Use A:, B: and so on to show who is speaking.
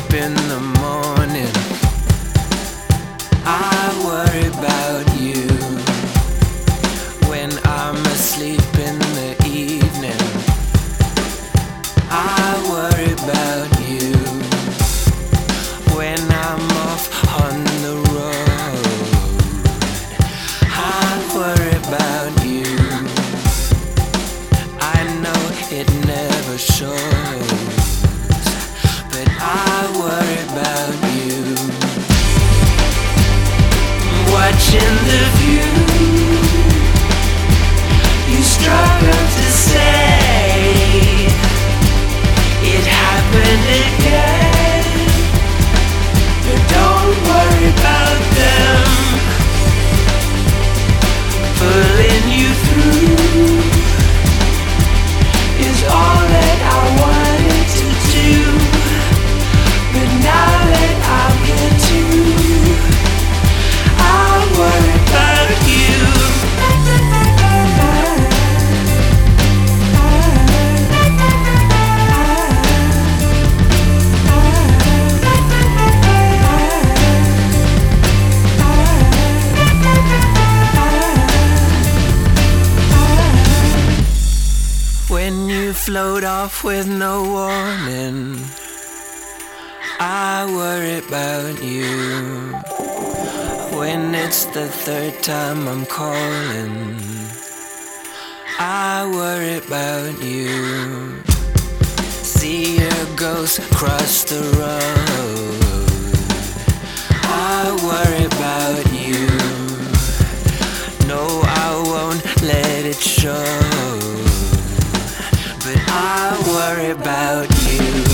A: in the morning. I worry about you when I'm asleep in the evening. I worry about you when I'm off on the road. I worry about you. I know it never shows, but I worry about you. Watching the view, you struggle to say it happened again, but don't worry about them pulling you through is all that I wanted to do. But now that I'm here too, I worry about you. When you float off with no warning, I worry about you. When it's the third time I'm calling, I worry about you. See your ghost cross the road, I worry about you. No, I won't let it show, but I worry about you.